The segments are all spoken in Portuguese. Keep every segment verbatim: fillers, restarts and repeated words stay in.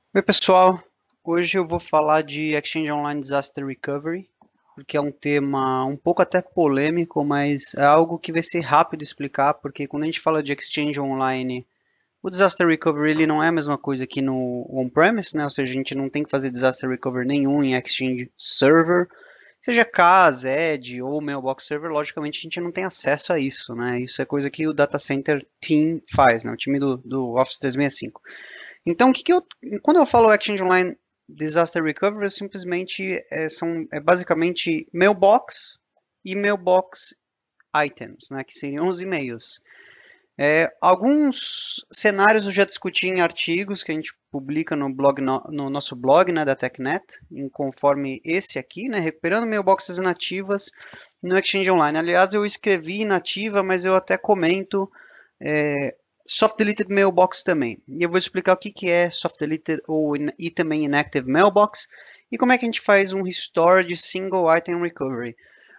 Oi, pessoal. Hoje eu vou falar de Exchange Online Disaster Recovery, porque é um tema um pouco até polêmico, mas é algo que vai ser rápido de explicar, porque quando a gente fala de Exchange Online, o Disaster Recovery ele não é a mesma coisa que no on-premise, né? Ou seja, a gente não tem que fazer Disaster Recovery nenhum em Exchange Server, seja C A S, Edge ou Mailbox Server, logicamente a gente não tem acesso a isso, né? Isso é coisa que o Data Center Team faz, né? O time do, do Office trezentos e sessenta e cinco. Então, o que, que eu, quando eu falo Exchange Online Disaster Recovery, eu simplesmente é, são é basicamente mailbox e mailbox items, né, que seriam os e-mails. É, alguns cenários eu já discuti em artigos que a gente publica no, blog, no, no nosso blog, né, da TechNet, em, conforme esse aqui, né, recuperando mailboxes inativas no Exchange Online. Aliás, eu escrevi inativa, mas eu até comento é, Soft Deleted Mailbox também. E eu vou explicar o que, que é Soft Deleted ou e também Inactive Mailbox e como é que a gente faz um restore de Single Item Recovery.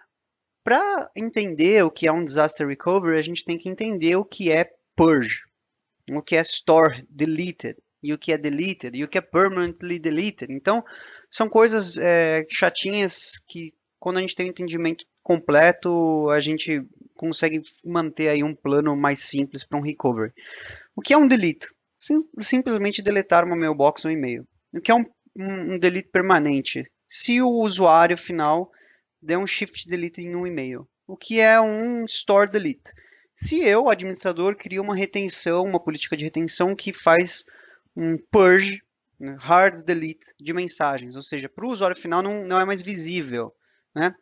Para entender o que é um Disaster Recovery, a gente tem que entender o que é Purge, o que é Store Deleted, e o que é Deleted, e o que é Permanently Deleted. Então, são coisas é, chatinhas que, quando a gente tem um entendimento completo, a gente consegue manter aí um plano mais simples para um recovery. O que é um delete? Sim, simplesmente deletar uma mailbox ou um e-mail. O que é um, um, um delete permanente? Se o usuário final der um shift delete em um e-mail. O que é um store delete? Se eu, administrador, crio uma retenção, uma política de retenção que faz um purge, né, hard delete de mensagens, ou seja, para o usuário final não, não é mais visível, né?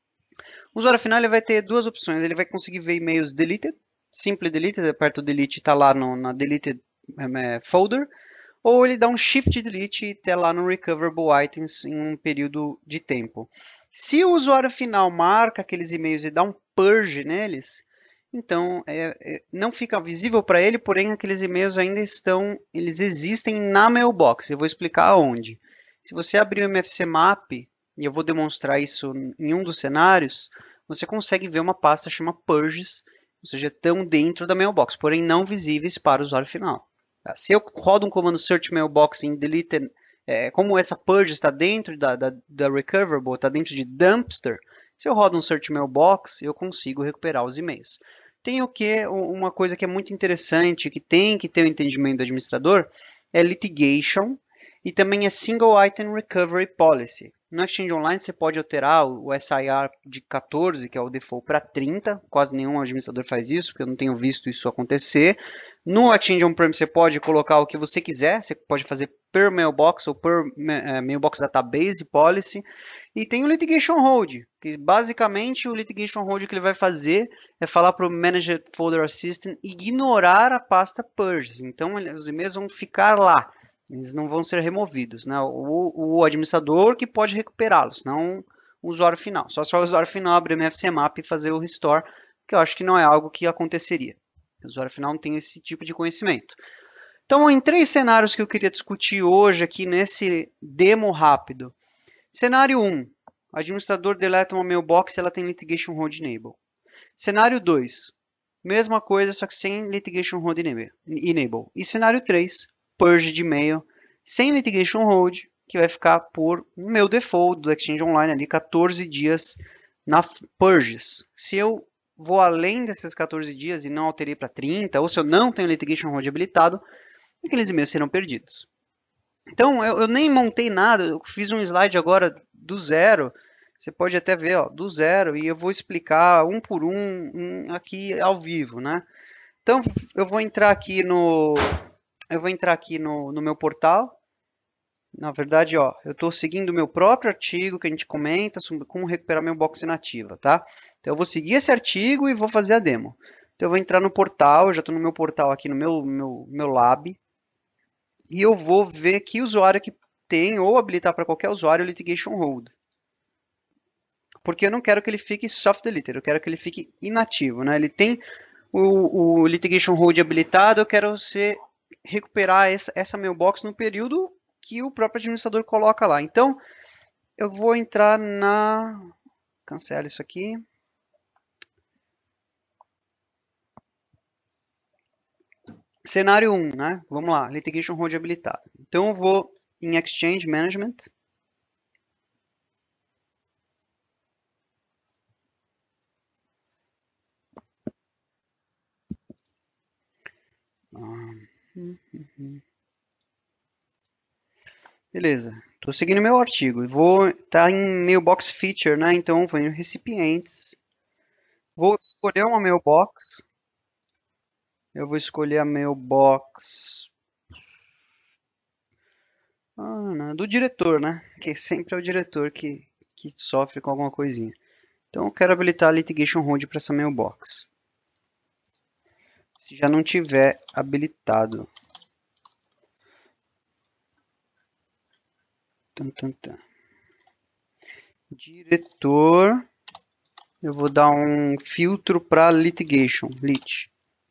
O usuário final ele vai ter duas opções. Ele vai conseguir ver e-mails deleted, simple deleted, aperta o delete e está lá no, na deleted é, folder, ou ele dá um shift delete e está lá no recoverable items em um período de tempo. Se o usuário final marca aqueles e-mails e dá um purge neles, então é, é, não fica visível para ele, porém aqueles e-mails ainda estão, eles existem na mailbox. Eu vou explicar aonde. Se você abrir o M F C Map, e eu vou demonstrar isso em um dos cenários, você consegue ver uma pasta chamada Purges, ou seja, estão dentro da mailbox, porém não visíveis para o usuário final. Se eu rodo um comando search mailbox em delete, é, como essa purge está dentro da, da, da recoverable, está dentro de dumpster, se eu rodo um search mailbox, eu consigo recuperar os e-mails. Tem o que? Uma coisa que é muito interessante, que tem que ter o entendimento do administrador, é litigation e também é single item recovery policy. No Exchange Online você pode alterar o S I R de quatorze, que é o default, para trinta. Quase nenhum administrador faz isso, porque eu não tenho visto isso acontecer. No Exchange On-Prem você pode colocar o que você quiser, você pode fazer per mailbox ou per uh, mailbox database policy. E tem o litigation hold, que basicamente o litigation hold que ele vai fazer é falar para o Manager Folder Assistant ignorar a pasta purges. Então os e-mails vão ficar lá, eles não vão ser removidos, né? O, o administrador que pode recuperá-los, não o usuário final. Só se o usuário final abrir o M F C Map e fazer o restore, que eu acho que não é algo que aconteceria. O usuário final não tem esse tipo de conhecimento. Então, em três cenários que eu queria discutir hoje aqui nesse demo rápido. Cenário um, o administrador deleta uma mailbox e ela tem litigation hold enable. Cenário dois, mesma coisa, só que sem litigation hold enable. E cenário três, purge de e-mail sem litigation hold, que vai ficar por meu default do Exchange Online ali, quatorze dias na purges. Se eu vou além desses quatorze dias e não alterei para trinta, ou se eu não tenho litigation hold habilitado, aqueles e-mails serão perdidos. Então, eu, eu nem montei nada, eu fiz um slide agora do zero. Você pode até ver, ó, do zero, e eu vou explicar um por um, um aqui ao vivo, né? Então, eu vou entrar aqui no, eu vou entrar aqui no, no meu portal. Na verdade, ó, eu estou seguindo o meu próprio artigo que a gente comenta sobre como recuperar meu box inativa, tá? Então, eu vou seguir esse artigo e vou fazer a demo. Então, eu vou entrar no portal, eu já estou no meu portal aqui no meu, meu, meu lab, e eu vou ver que usuário que tem ou habilitar para qualquer usuário o litigation hold. Porque eu não quero que ele fique soft deleted, eu quero que ele fique inativo, né? Ele tem o, o litigation hold habilitado, eu quero você recuperar essa, essa mailbox no período que o próprio administrador coloca lá. Então, eu vou entrar na... Cancela isso aqui. Cenário um, né? Vamos lá, litigation hold habilitado. Então eu vou em Exchange Management. Beleza, estou seguindo meu artigo. Vou estar tá em Mailbox Feature, né? Então vou em Recipientes. Vou escolher uma Mailbox. Eu vou escolher a Mailbox ah, não, do diretor, né? Que sempre é o diretor que, que sofre com alguma coisinha. Então eu quero habilitar a Litigation Hold para essa Mailbox. Se já não tiver habilitado. Tum, tum, tum. Diretor. Eu vou dar um filtro para litigation, lit.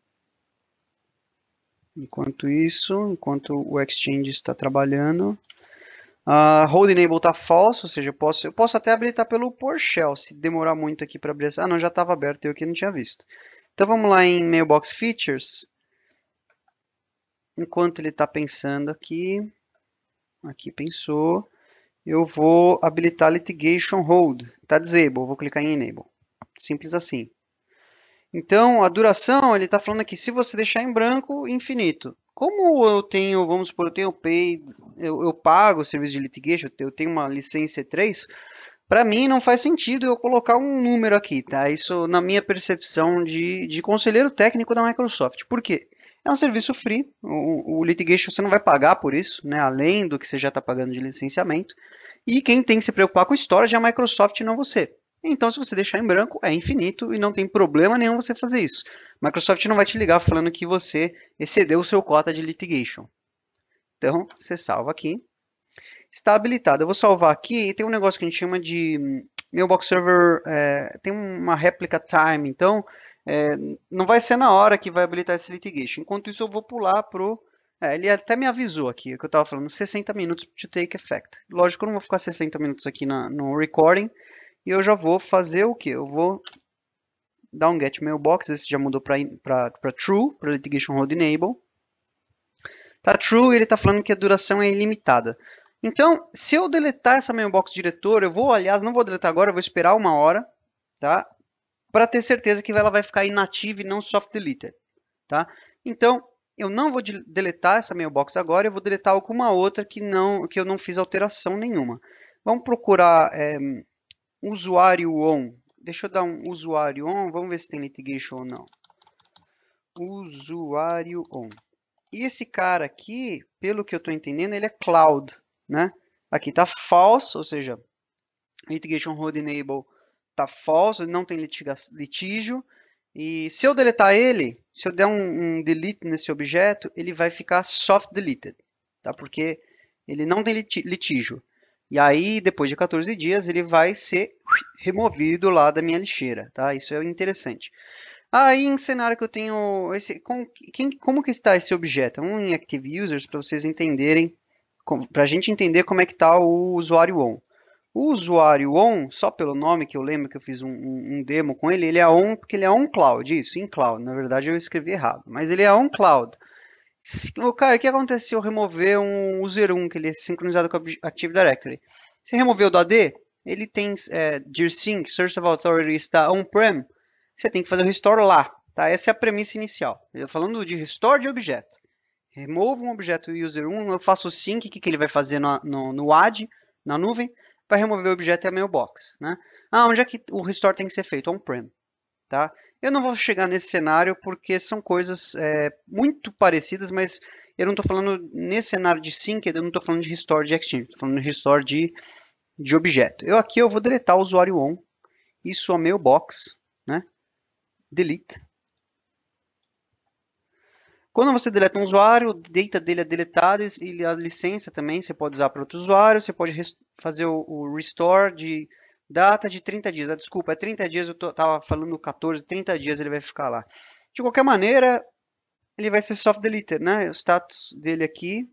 Enquanto isso, enquanto o Exchange está trabalhando, uh, hold enable está false, ou seja, eu posso, eu posso até habilitar pelo PowerShell, se demorar muito aqui para abrir. Ah, não, já estava aberto, eu aqui não tinha visto. Então vamos lá em Mailbox Features. Enquanto ele está pensando aqui, aqui pensou, eu vou habilitar Litigation Hold. Está disable, vou clicar em Enable. Simples assim. Então, a duração, ele está falando aqui, se você deixar em branco, infinito. Como eu tenho, vamos supor, eu tenho pay, eu, eu pago o serviço de litigation, eu tenho uma licença E três, para mim não faz sentido eu colocar um número aqui, tá? Isso na minha percepção de, de conselheiro técnico da Microsoft. Por quê? É um serviço free, o, o litigation você não vai pagar por isso, né? Além do que você já está pagando de licenciamento. E quem tem que se preocupar com storage é a Microsoft e não você. Então, se você deixar em branco, é infinito e não tem problema nenhum você fazer isso. Microsoft não vai te ligar falando que você excedeu o seu cota de litigation. Então, você salva aqui. Está habilitado. Eu vou salvar aqui e tem um negócio que a gente chama de Mailbox Server, é, tem uma réplica time, então é, não vai ser na hora que vai habilitar esse litigation. Enquanto isso, eu vou pular pro... É, ele até me avisou aqui, o que eu estava falando, sessenta minutos to take effect. Lógico, eu não vou ficar sessenta minutos aqui na, no recording, e eu já vou fazer o que? Eu vou dar um get mailbox, esse já mudou para true, para litigation hold enable. Tá true e ele está falando que a duração é ilimitada. Então, se eu deletar essa mailbox diretor, eu vou, aliás, não vou deletar agora, eu vou esperar uma hora, tá? Para ter certeza que ela vai ficar inativa e não soft deleted, tá? Então, eu não vou deletar essa mailbox agora, eu vou deletar alguma outra que, não, que eu não fiz alteração nenhuma. Vamos procurar é, usuário on. Deixa eu dar um usuário on, vamos ver se tem litigation ou não. Usuário on. E esse cara aqui, pelo que eu estou entendendo, ele é cloud, né? Aqui está false, ou seja, litigation hold enable está false, não tem litígio. E se eu deletar ele, se eu der um, um delete nesse objeto, ele vai ficar soft deleted, tá? Porque ele não tem litígio. E aí, depois de quatorze dias, ele vai ser removido lá da minha lixeira, tá? Isso é interessante. Aí, em cenário que eu tenho... Esse, como, quem, como que está esse objeto? Um em Active Users, para vocês entenderem, para a gente entender como é que está o usuário on. O usuário on, só pelo nome que eu lembro que eu fiz um, um, um demo com ele, ele é on porque ele é on cloud, isso, in cloud. Na verdade eu escrevi errado, mas ele é on cloud. Se, cara, o que acontece se eu remover um user um, que ele é sincronizado com a Active Directory? Se remover o do A D, ele tem é, dirsync, Source of Authority está on-prem, você tem que fazer o restore lá, tá? Essa é a premissa inicial. Eu falando de restore de objeto. Removo um objeto user um, eu faço o sync, o que, que ele vai fazer no, no, no A D, na nuvem, para remover o objeto e a mailbox, né? Ah, onde é que o restore tem que ser feito? On-prem, tá? Eu não vou chegar nesse cenário porque são coisas é, muito parecidas, mas eu não estou falando nesse cenário de sync, eu não estou falando de restore de Exchange, estou falando de restore de, de objeto. Eu aqui eu vou deletar o usuário on e sua mailbox, né? Delete. Quando você deleta um usuário, o data dele é deletado e a licença também você pode usar para outro usuário. Você pode fazer o restore de data de trinta dias. Ah, desculpa, é trinta dias, eu estava falando quatorze, trinta dias ele vai ficar lá. De qualquer maneira, ele vai ser soft deleted, né? O status dele aqui.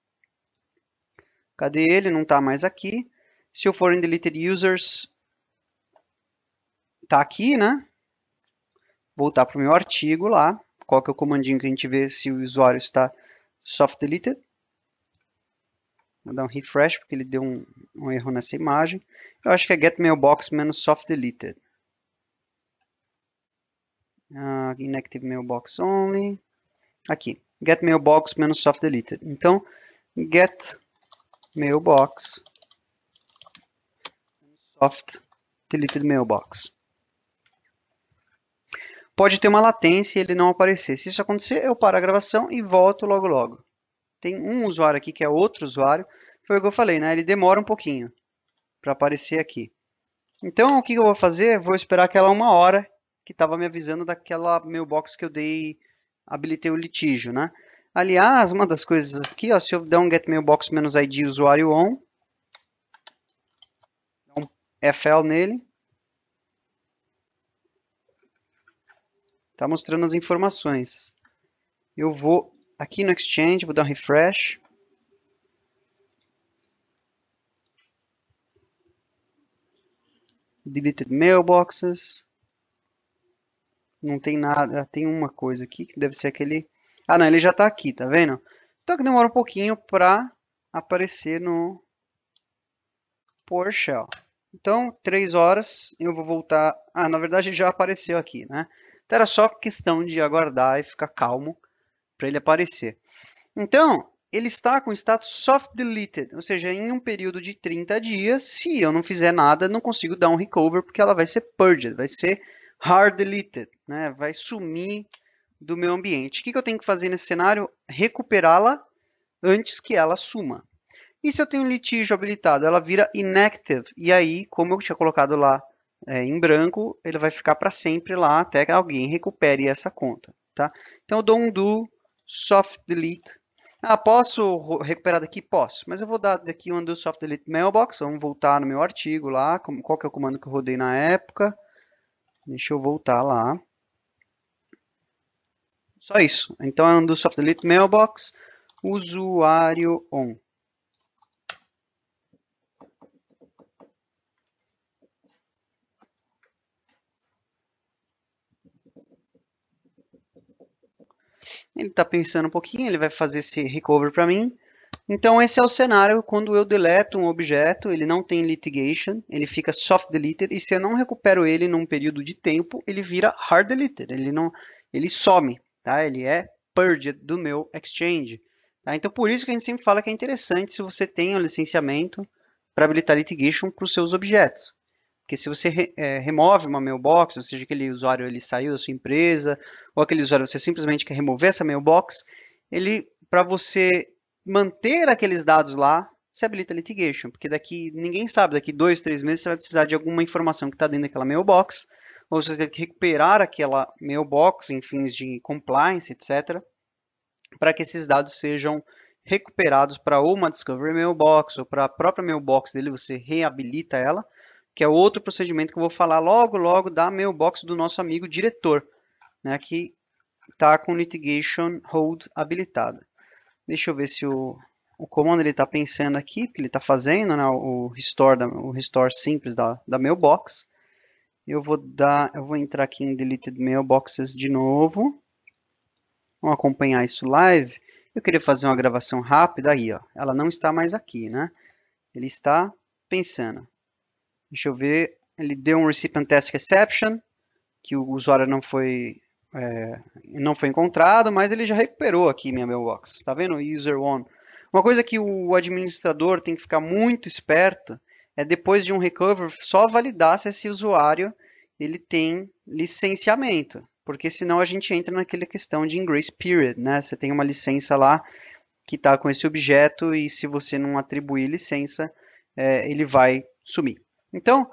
Cadê ele? Não está mais aqui. Se eu for em deleted users, está aqui, né? Voltar para o meu artigo lá. qual que é o comandinho que a gente vê se o usuário está soft deleted. Vou dar um refresh porque ele deu um, um erro nessa imagem. Eu acho que é get mailbox menos soft deleted. Uh, inactive mailbox only. Aqui, get mailbox menos soft deleted. Então, get mailbox soft deleted mailbox. Pode ter uma latência e ele não aparecer. Se isso acontecer, eu paro a gravação e volto logo logo. Tem um usuário aqui que é outro usuário. Foi o que eu falei, né? Ele demora um pouquinho para aparecer aqui. Então, o que eu vou fazer? Vou esperar aquela uma hora que estava me avisando daquela mailbox que eu dei, habilitei o litígio, né? Aliás, uma das coisas aqui, ó, se eu der um get mailbox menos id usuário on, um F L nele, tá mostrando as informações. Eu vou aqui no Exchange, vou dar um refresh. Deleted mailboxes. Não tem nada. Tem uma coisa aqui que deve ser aquele... Ah, não, ele já está aqui, tá vendo? Então que demora um pouquinho para aparecer no PowerShell. Então, três horas, eu vou voltar... Ah, na verdade já apareceu aqui, né? Então era só questão de aguardar e ficar calmo para ele aparecer. Então, ele está com status soft deleted, ou seja, em um período de trinta dias, se eu não fizer nada, não consigo dar um recover, porque ela vai ser purged, vai ser hard deleted, né? Vai sumir do meu ambiente. O que eu tenho que fazer nesse cenário? Recuperá-la antes que ela suma. E se eu tenho um litígio habilitado, ela vira inactive, e aí, como eu tinha colocado lá é, em branco, ele vai ficar para sempre lá, até que alguém recupere essa conta, tá? Então eu dou um do soft delete. Ah, posso recuperar daqui? Posso, mas eu vou dar daqui um undo soft delete mailbox. Vamos voltar no meu artigo lá, qual que é o comando que eu rodei na época. Deixa eu voltar lá. Só isso. Então é undo soft delete mailbox, usuário on. Ele está pensando um pouquinho, ele vai fazer esse recover para mim. Então esse é o cenário quando eu deleto um objeto, ele não tem litigation, ele fica soft deleted, e se eu não recupero ele num período de tempo, ele vira hard deleted, ele não, ele some, tá? Ele é purged do meu exchange. Tá? Então por isso que a gente sempre fala que é interessante se você tem um licenciamento para habilitar litigation para os seus objetos. Porque se você re, é, remove uma mailbox, ou seja, aquele usuário ele saiu da sua empresa, ou aquele usuário você simplesmente quer remover essa mailbox, ele, para você manter aqueles dados lá, se habilita litigation, porque daqui, ninguém sabe, daqui dois, três meses você vai precisar de alguma informação que está dentro daquela mailbox, ou você tem que recuperar aquela mailbox em fins de compliance, etcétera, para que esses dados sejam recuperados para uma Discovery Mailbox, ou para a própria mailbox dele, você reabilita ela, que é outro procedimento que eu vou falar logo, logo da mailbox do nosso amigo diretor, né, que está com litigation hold habilitada. Deixa eu ver se o, o comando ele está pensando aqui, que ele está fazendo, né, o restore, da, o restore simples da, da mailbox. Eu vou dar, eu vou entrar aqui em deleted mailboxes de novo. Vamos acompanhar isso live. Eu queria fazer uma gravação rápida aí, ó. Ela não está mais aqui, né? Ele está pensando. Deixa eu ver. Ele deu um recipient task exception, que o usuário não foi é, não foi encontrado, mas ele já recuperou aqui minha mailbox. Tá vendo? User one. Uma coisa que o administrador tem que ficar muito esperto é depois de um recover só validar se esse usuário ele tem licenciamento, porque senão a gente entra naquela questão de grace period, né? Você tem uma licença lá que está com esse objeto e se você não atribuir licença, é, ele vai sumir. Então,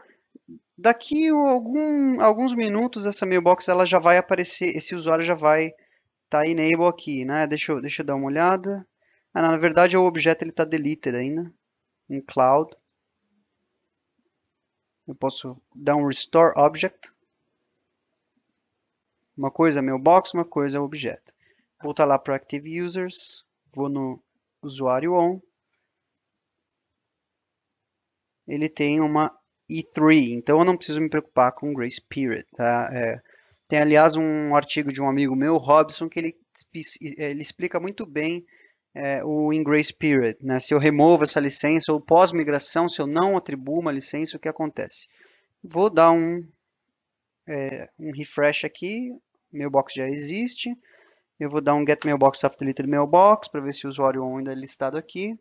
daqui algum, alguns minutos essa mailbox ela já vai aparecer, esse usuário já vai estar tá enable aqui, né? Deixa eu, deixa eu dar uma olhada. Ah, na verdade o objeto ele está deleted ainda em cloud. Eu posso dar um restore object. Uma coisa é mailbox, uma coisa é objeto. Voltar lá para active users, vou no usuário on. Ele tem uma E três, então eu não preciso me preocupar com grace period, tá? É, Tem, aliás, um artigo de um amigo meu, Robson, que ele, ele explica muito bem é, o in grace period, né? Se eu removo essa licença ou pós-migração, se eu não atribuo uma licença, o que acontece? Vou dar um, é, um refresh aqui, mailbox já existe. Eu vou dar um get mailbox after deleted mailbox para ver se o usuário ainda é listado aqui.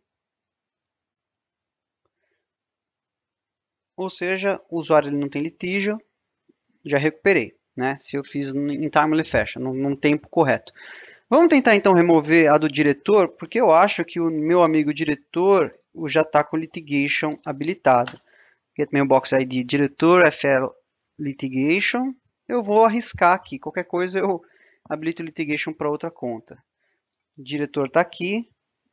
Ou seja, o usuário ele não tem litígio, já recuperei, né? Se eu fiz em timely fashion, num, num tempo correto. Vamos tentar então remover a do diretor, porque eu acho que o meu amigo diretor já está com litigation habilitado. Get mailbox I D diretor F L litigation. Eu vou arriscar aqui, qualquer coisa eu habilito litigation para outra conta. O diretor está aqui.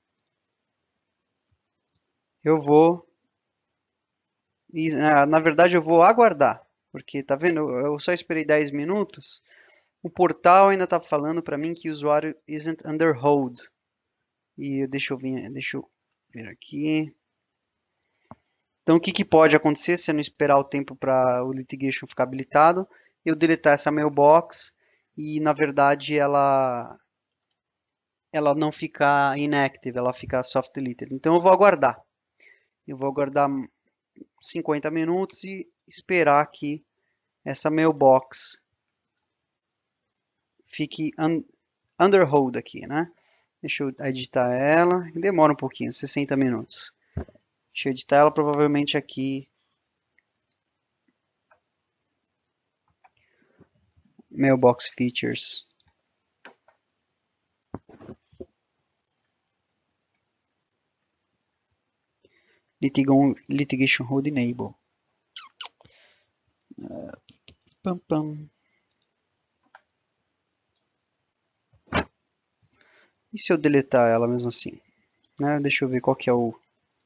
Eu vou E, na verdade, eu vou aguardar, porque tá vendo? Eu só esperei dez minutos. O portal ainda está falando para mim que o usuário isn't under hold. E deixa eu vir, deixa eu ver aqui. Então, o que, que pode acontecer se eu não esperar o tempo para o litigation ficar habilitado? Eu deletar essa mailbox e, na verdade, ela ela não ficar inactive, ela ficar soft deleted. Então, eu vou aguardar. Eu vou aguardar cinquenta minutos e esperar que essa mailbox fique un, under hold aqui, né? Deixa eu editar ela. Demora um pouquinho, sessenta minutos. Deixa eu editar ela provavelmente aqui. Mailbox features. Litigation hold enable. Uh, pam, pam. E se eu deletar ela mesmo assim? Né? Deixa eu ver qual que é o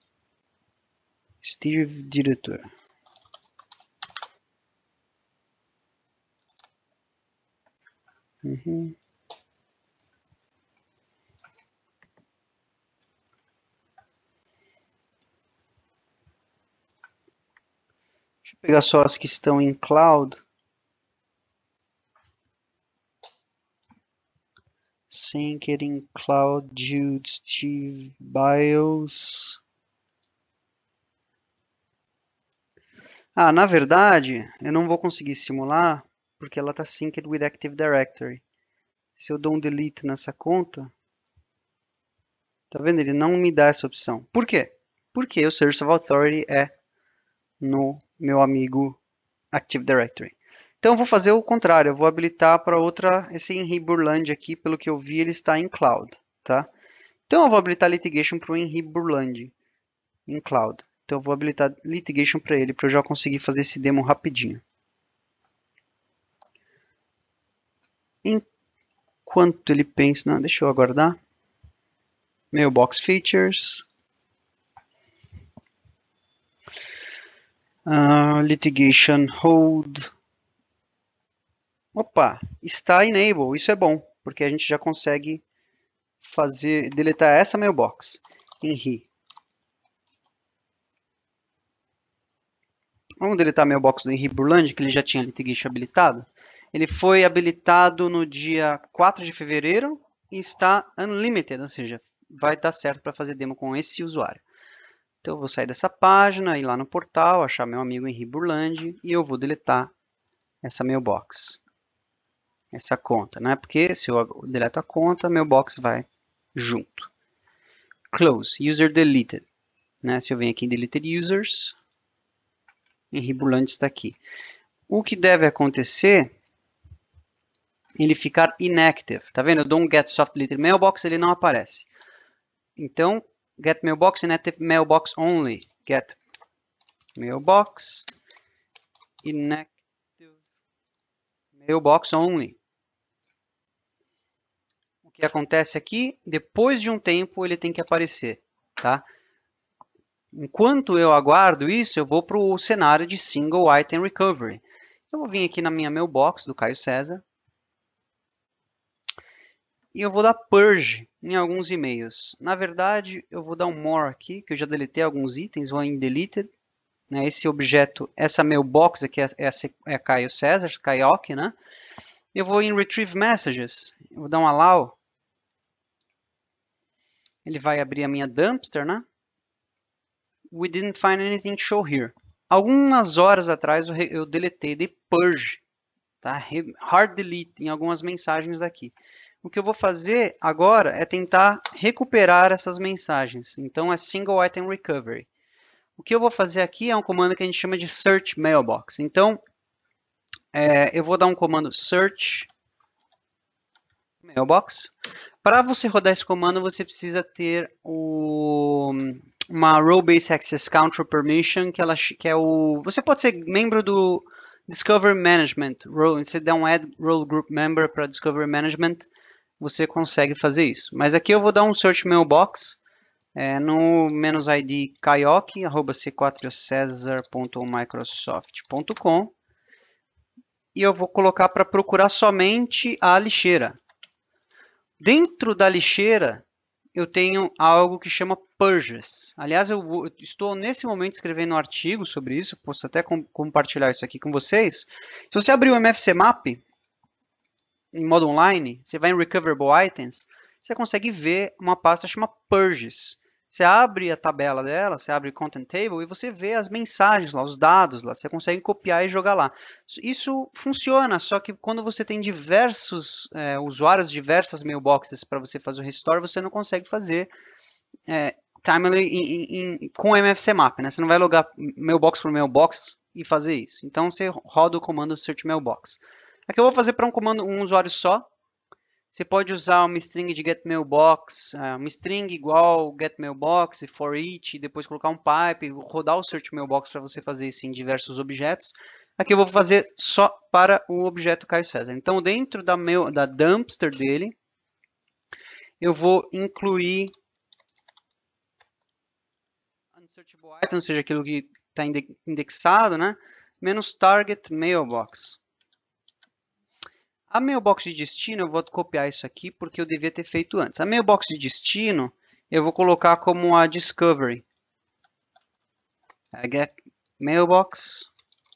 Steve diretor. Uhum. Deixa eu pegar só as que estão em cloud. Synced in cloud, Jude, Steve, BIOS. Ah, na verdade, eu não vou conseguir simular porque ela está synced with Active Directory. Se eu dou um delete nessa conta, tá vendo? Ele não me dá essa opção. Por quê? Porque o Service of Authority é no meu amigo Active Directory. Então eu vou fazer o contrário, eu vou habilitar para outra, esse Henry Burland aqui, pelo que eu vi, ele está em cloud, tá? Então eu vou habilitar litigation para o Henry Burland em cloud. Então eu vou habilitar litigation para ele, para eu já conseguir fazer esse demo rapidinho. Enquanto ele pensa, não, deixa eu aguardar. Mailbox features. Uh, litigation hold. Opa, está enable, isso é bom, porque a gente já consegue fazer, deletar essa mailbox em R I. Vamos deletar a mailbox do Henry Burland, que ele já tinha litigation habilitado. Ele foi habilitado no dia quatro de fevereiro e está unlimited, ou seja, vai dar certo para fazer demo com esse usuário. Então eu vou sair dessa página, ir lá no portal, achar meu amigo Henry Burland e eu vou deletar essa mailbox. Essa conta, né? Porque se eu deleto a conta, mailbox vai junto. Close, user deleted. Né? Se eu venho aqui em deleted users, Henry Burland está aqui. O que deve acontecer, ele ficar inactive. Tá vendo? Eu dou um get soft deleted mailbox, ele não aparece. Então, get mailbox inactive mailbox only. Get mailbox inactive mailbox only. O que acontece aqui, depois de um tempo ele tem que aparecer, tá? Enquanto eu aguardo isso, eu vou para o cenário de single item recovery. Eu vou vir aqui na minha mailbox do Caio César e eu vou dar purge em alguns e-mails. Na verdade, eu vou dar um more aqui, que eu já deletei alguns itens, vou em deleted. Esse objeto, essa mailbox aqui é, é, é Caio César, Caioque, né? Eu vou em Retrieve Messages, eu vou dar um allow. Ele vai abrir a minha dumpster, né? We didn't find anything to show here. Algumas horas atrás eu, eu deletei, dei purge, tá? Hard delete em algumas mensagens aqui. O que eu vou fazer agora é tentar recuperar essas mensagens. Então é Single Item Recovery. O que eu vou fazer aqui é um comando que a gente chama de Search Mailbox. Então é, eu vou dar um comando Search Mailbox. Para você rodar esse comando, você precisa ter o, uma Role Based Access Control Permission, que, ela, que é o... Você pode ser membro do Discovery Management. Role, você dá um Add Role Group Member para Discovery Management, você consegue fazer isso. Mas aqui eu vou dar um Search Mailbox é, no "-id kaioki arroba c quatro cesar ponto microsoft ponto com e eu vou colocar para procurar somente a lixeira. Dentro da lixeira, eu tenho algo que chama purges. Aliás, eu, vou, eu estou nesse momento escrevendo um artigo sobre isso, posso até com, compartilhar isso aqui com vocês. Se você abrir o M F C Map, em modo online, você vai em Recoverable Items, você consegue ver uma pasta chamada Purges. Você abre a tabela dela, você abre o Content Table e você vê as mensagens lá, os dados lá, você consegue copiar e jogar lá. Isso funciona, só que quando você tem diversos é, usuários, diversas mailboxes para você fazer o restore, você não consegue fazer é, timely in, in, com o M F C Map, né? Você não vai logar mailbox por mailbox e fazer isso. Então você roda o comando Search Mailbox. Aqui eu vou fazer para um comando, um usuário só. Você pode usar uma string de getMailbox, uma string igual getMailbox e for each, e depois colocar um pipe, rodar o search mailbox para você fazer isso em diversos objetos. Aqui eu vou fazer só para o objeto Caio César. Então, dentro da, meu, da dumpster dele, eu vou incluir unsearchable item, ou seja, aquilo que está indexado, né? Menos target mailbox. A mailbox de destino, eu vou copiar isso aqui porque eu devia ter feito antes. A mailbox de destino, eu vou colocar como a discovery. Get mailbox.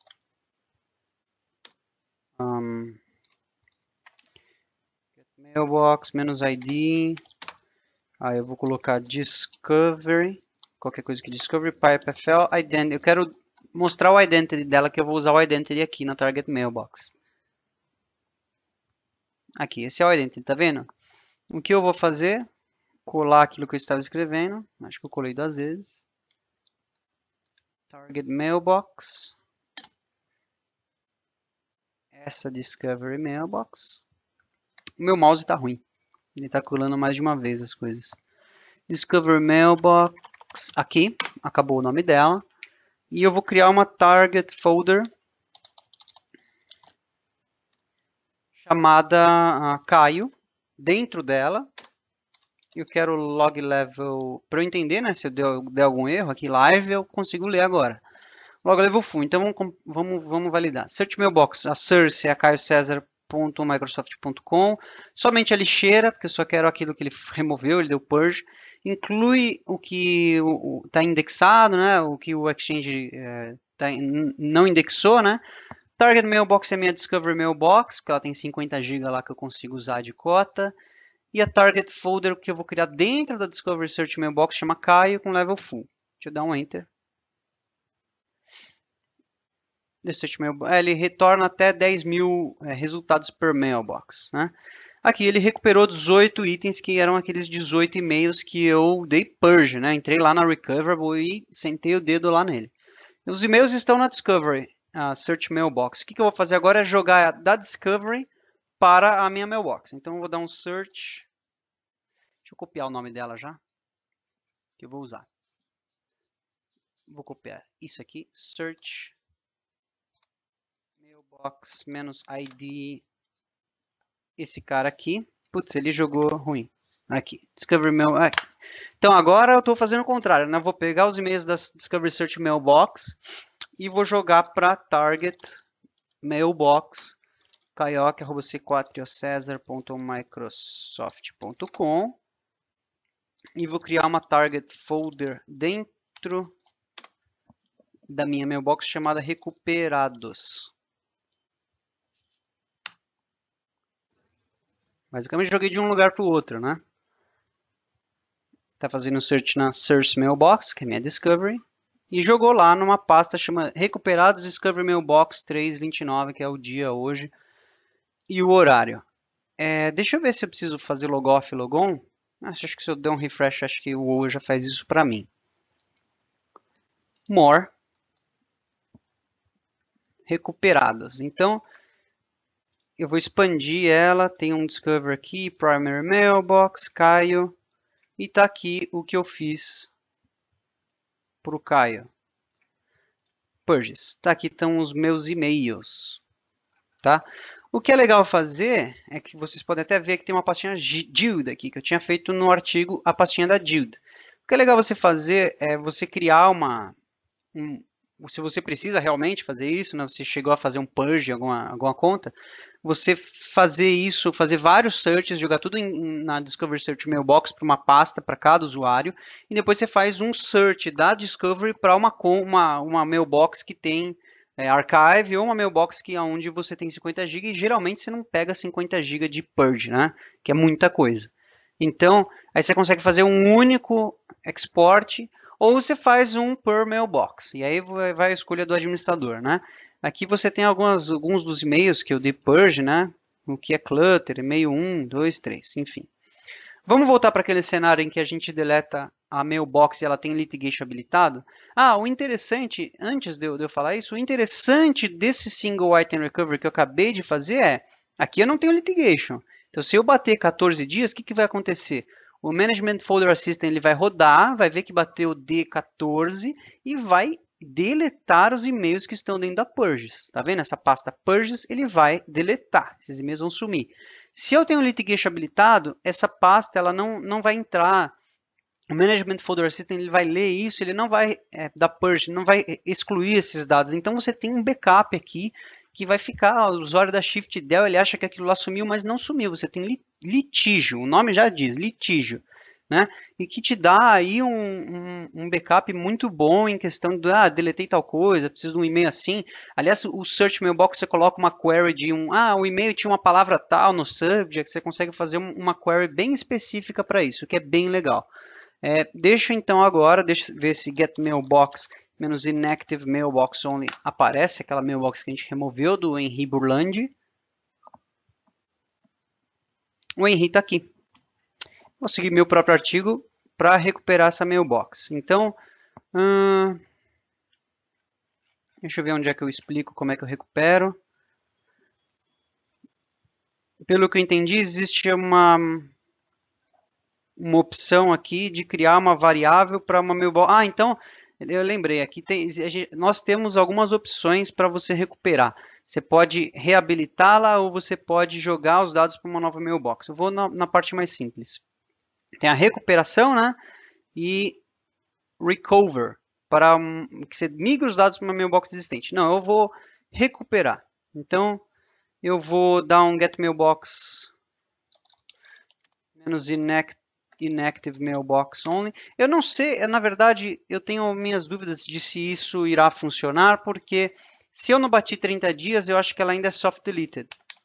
Um, get mailbox, menos id. Aí eu vou colocar discovery. Qualquer coisa que discovery, pipefl, identity. Eu quero mostrar o identity dela, que eu vou usar o identity aqui na target mailbox. Aqui, esse é o identity, tá vendo? O que eu vou fazer? Colar aquilo que eu estava escrevendo. Acho que eu colei duas vezes. Target Mailbox. Essa Discovery Mailbox. O meu mouse está ruim. Ele está colando mais de uma vez as coisas. Discovery Mailbox. Aqui. Acabou o nome dela. E eu vou criar uma Target Folder. Chamada uh, Caio. Dentro dela. Eu quero log level. Para eu entender, né? Se eu der, der algum erro aqui live, eu consigo ler agora. Log level full. Então vamos, vamos, vamos validar. Search Mailbox. A source é a caio cesar ponto microsoft ponto com. Somente a lixeira, porque eu só quero aquilo que ele removeu, ele deu purge. Inclui o que está indexado, né? O que o Exchange é, tá, não indexou, né? Target Mailbox é minha Discovery Mailbox, porque ela tem cinquenta gigas lá que eu consigo usar de cota. E a Target Folder que eu vou criar dentro da Discovery Search Mailbox chama Caio com level full. Deixa eu dar um Enter. Ele retorna até dez mil é, resultados per mailbox, né? Aqui ele recuperou dezoito itens que eram aqueles dezoito e-mails que eu dei purge, né? Entrei lá na Recoverable e sentei o dedo lá nele. Os e-mails estão na Discovery, a Search Mailbox. O que, que eu vou fazer agora é jogar da Discovery para a minha mailbox. Então eu vou dar um search. Deixa eu copiar o nome dela já, que eu vou usar. Vou copiar isso aqui, search mailbox menos id. Esse cara aqui, putz, ele jogou ruim. Aqui, Discovery Mail. Aqui. Então agora eu estou fazendo o contrário, né? Vou pegar os e-mails da Discovery Search Mailbox e vou jogar para Target Mailbox kaioki arroba c quatro cesar ponto microsoft ponto com e vou criar uma Target Folder dentro da minha mailbox chamada Recuperados. Basicamente joguei de um lugar para o outro, né? Tá fazendo search na Source Mailbox, que é minha Discovery, e jogou lá numa pasta chamada Recuperados Discovery Mailbox três vinte e nove, que é o dia hoje, e o horário. É, deixa eu ver se eu preciso fazer logoff e logon. Acho que se eu der um refresh, acho que o O já faz isso para mim. More. Recuperados. Então, eu vou expandir ela. Tem um Discover aqui, Primary Mailbox, Caio. E tá aqui o que eu fiz para o Caio. Purges. Tá aqui estão os meus e-mails. Tá? O que é legal fazer é que vocês podem até ver que tem uma pastinha Guild aqui, que eu tinha feito no artigo a pastinha da Guild. O que é legal você fazer é você criar uma... Um, se você precisa realmente fazer isso, né, você chegou a fazer um purge em alguma, alguma conta, você fazer isso, fazer vários searches, jogar tudo em, na Discovery Search Mailbox para uma pasta para cada usuário, e depois você faz um search da Discovery para uma, uma, uma mailbox que tem é, archive ou uma mailbox que é onde você tem cinquenta gigas e geralmente você não pega cinquenta gigas de purge, né? Que é muita coisa. Então, aí você consegue fazer um único export ou você faz um per mailbox. E aí vai a escolha do administrador, né? Aqui você tem algumas, alguns dos e-mails que eu dei purge, né? O que é clutter, e-mail um, dois, três, enfim. Vamos voltar para aquele cenário em que a gente deleta a mailbox e ela tem litigation habilitado. Ah, o interessante, antes de eu, de eu falar isso, o interessante desse single item recovery que eu acabei de fazer é, aqui eu não tenho litigation. Então, se eu bater quatorze dias, o que, que vai acontecer? O Management Folder Assistant ele vai rodar, vai ver que bateu D quatorze e vai deletar os e-mails que estão dentro da Purges. Tá vendo? Essa pasta Purges, ele vai deletar. Esses e-mails vão sumir. Se eu tenho litigation habilitado, essa pasta ela não, não vai entrar. O Management Folder Assistant ele vai ler isso, ele não vai é, dar purge, não vai excluir esses dados. Então você tem um backup aqui que vai ficar, o usuário da ShiftDel ele acha que aquilo lá sumiu, mas não sumiu. Você tem litígio, o nome já diz, litígio. Né? E que te dá aí um, um, um backup muito bom em questão de, ah, deletei tal coisa, preciso de um e-mail assim. Aliás, o Search Mailbox, você coloca uma query de um, ah, o e-mail tinha uma palavra tal no subject, você consegue fazer uma query bem específica para isso, que é bem legal. É, deixa então agora, deixa eu ver se get mailbox menos inactive mailbox only aparece, aquela mailbox que a gente removeu do Henri Burlandi. O Henri está aqui. Vou seguir meu próprio artigo para recuperar essa mailbox. Então, hum, deixa eu ver onde é que eu explico como é que eu recupero. Pelo que eu entendi, existe uma, uma opção aqui de criar uma variável para uma mailbox. Ah, então, eu lembrei, aqui tem, nós temos algumas opções para você recuperar. Você pode reabilitá-la ou você pode jogar os dados para uma nova mailbox. Eu vou na, na parte mais simples. Tem a recuperação, né? E recover, para um, que você migra os dados para uma mailbox existente. Não, eu vou recuperar. Então, eu vou dar um get mailbox menos inactive, inactive mailbox only. Eu não sei, na verdade, eu tenho minhas dúvidas de se isso irá funcionar, porque se eu não bati trinta dias, eu acho que ela ainda é soft deleted.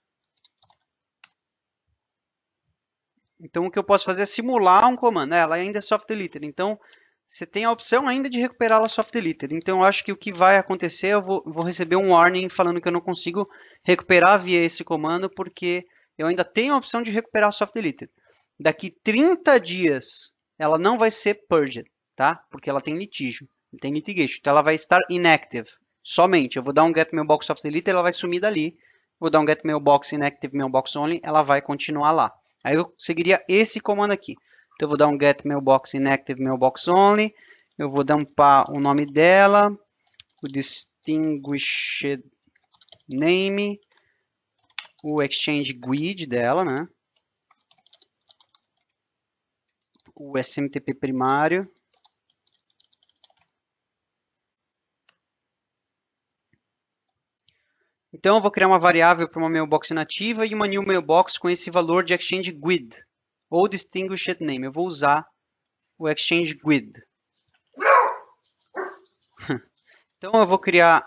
Então, o que eu posso fazer é simular um comando. Ela ainda é soft deleted. Então, você tem a opção ainda de recuperá-la soft deleted. Então, eu acho que o que vai acontecer, eu vou, vou receber um warning falando que eu não consigo recuperar via esse comando, porque eu ainda tenho a opção de recuperar soft deleted. Daqui trinta dias, ela não vai ser purged, tá? Porque ela tem litígio, tem litigation. Então, ela vai estar inactive somente. Eu vou dar um get mailbox soft deleted, ela vai sumir dali. Vou dar um get mailbox inactive mailbox only, ela vai continuar lá. Aí eu seguiria esse comando aqui. Então eu vou dar um get mailbox inactive mailbox only. Eu vou dumpar o nome dela, o distinguished name, o exchange guide dela, né? O S M T P primário. Então eu vou criar uma variável para uma mailbox inativa e uma new mailbox com esse valor de exchange guide ou distinguished name. Eu vou usar o exchange guide. Então eu vou criar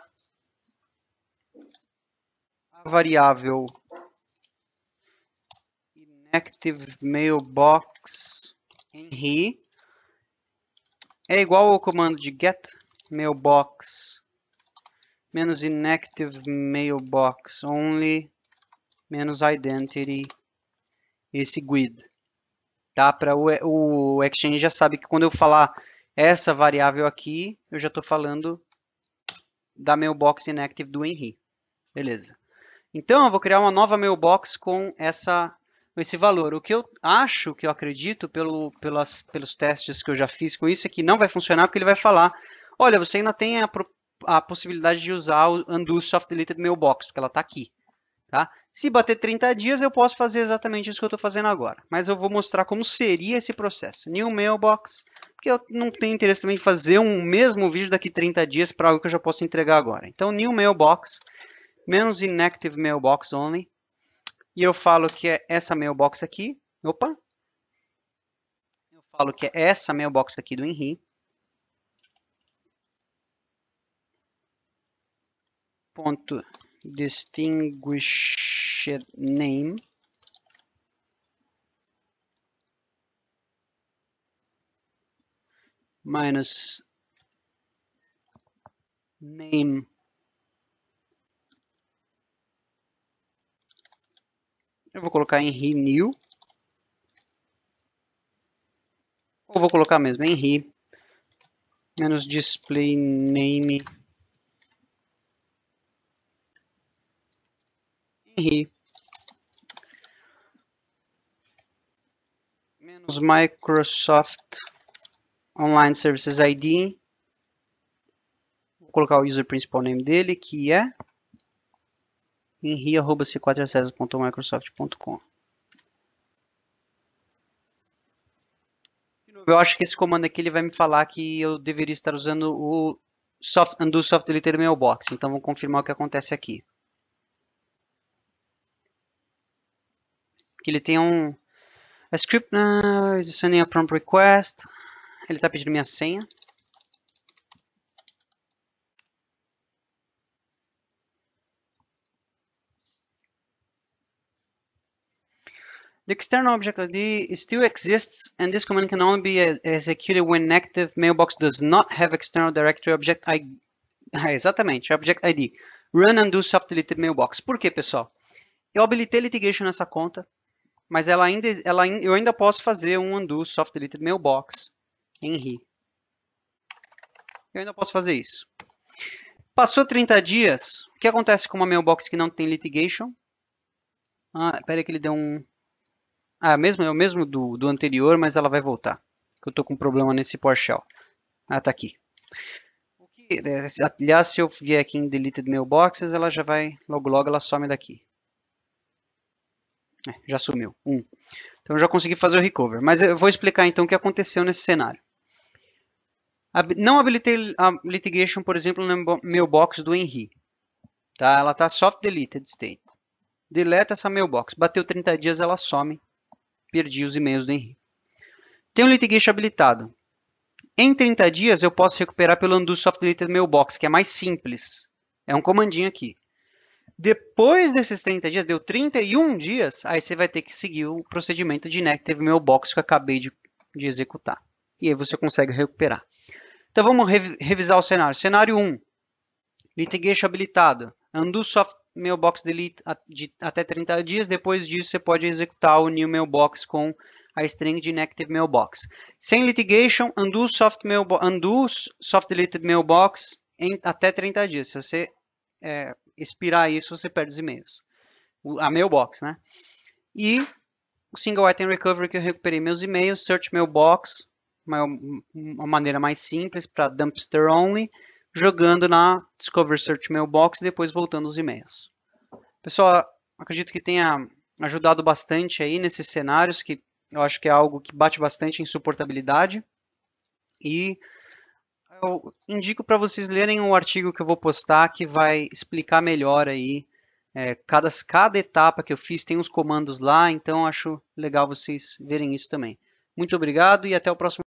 a variável inactive mailbox Henry é igual ao comando de get mailbox menos inactive mailbox only menos identity esse guid. Tá? Para o, o Exchange já sabe que quando eu falar essa variável aqui, eu já estou falando da mailbox inactive do Henry. Beleza. Então eu vou criar uma nova mailbox com essa, esse valor. O que eu acho, que eu acredito, pelo, pelas, pelos testes que eu já fiz com isso, é que não vai funcionar porque ele vai falar: olha, você ainda tem a, a possibilidade de usar o undo soft deleted mailbox, porque ela está aqui. Tá? Se bater trinta dias, eu posso fazer exatamente isso que eu estou fazendo agora. Mas eu vou mostrar como seria esse processo. New mailbox, porque eu não tenho interesse também em fazer um mesmo vídeo daqui trinta dias para algo que eu já posso entregar agora. Então, new mailbox, menos inactive mailbox only. E eu falo que é essa mailbox aqui. Opa! Eu falo que é essa mailbox aqui do Henry. Ponto distinguished name. Minus name eu vou colocar Henry new ou vou colocar mesmo Henry menos display name Henry menos Microsoft Online Services I D. Vou colocar o user principal name dele, que é henry arroba c quatro acessos ponto microsoft ponto com. Eu acho que esse comando aqui ele vai me falar que eu deveria estar usando o soft, undo soft deleted mailbox. Então vamos confirmar o que acontece aqui. Que ele tem um a script uh, is sending a prompt request. Ele está pedindo minha senha. The external object I D still exists, and this command can only be executed when active mailbox does not have external directory object I D. Ah, exatamente, object I D. Run undo soft deleted mailbox. Por quê, pessoal? Eu habilitei litigation nessa conta, mas ela ainda, ela, eu ainda posso fazer um undo soft deleted mailbox em Henry. Eu ainda posso fazer isso. Passou trinta dias, o que acontece com uma mailbox que não tem litigation? Ah, espera aí que ele deu um... Ah, mesmo, é o mesmo do, do anterior, mas ela vai voltar. Eu estou com um problema nesse PowerShell. Ah, tá aqui. O que, aliás, se eu vier aqui em Deleted Mailboxes, ela já vai, logo logo ela some daqui. É, já sumiu. Um. Então eu já consegui fazer o recover. Mas eu vou explicar então o que aconteceu nesse cenário. Não habilitei a litigation, por exemplo, no mailbox do Henry. Tá? Ela está soft deleted state. Deleta essa mailbox. Bateu trinta dias, ela some. Perdi os e-mails do Henry. Tem um litigation habilitado. Em trinta dias eu posso recuperar pelo undo soft deleted mailbox, que é mais simples. É um comandinho aqui. Depois desses trinta dias, deu trinta e um dias, aí você vai ter que seguir o procedimento de inactive mailbox que eu acabei de, de executar. E aí você consegue recuperar. Então vamos revisar o cenário. Cenário um. Litigation habilitado. Undo soft mailbox delete de até trinta dias. Depois disso você pode executar o new mailbox com a string de inactive mailbox. Sem litigation, undo soft, mailbo undo soft deleted mailbox em até trinta dias. Se você é, expirar isso, você perde os e-mails. A mailbox, né? E o single item recovery, que eu recuperei meus e-mails. Search mailbox, uma, uma maneira mais simples para dumpster only, jogando na Discover Search Mailbox e depois voltando os e-mails. Pessoal, acredito que tenha ajudado bastante aí nesses cenários, que eu acho que é algo que bate bastante em suportabilidade. E eu indico para vocês lerem o artigo que eu vou postar, que vai explicar melhor aí é, cada, cada etapa que eu fiz, tem uns comandos lá, então acho legal vocês verem isso também. Muito obrigado e até o próximo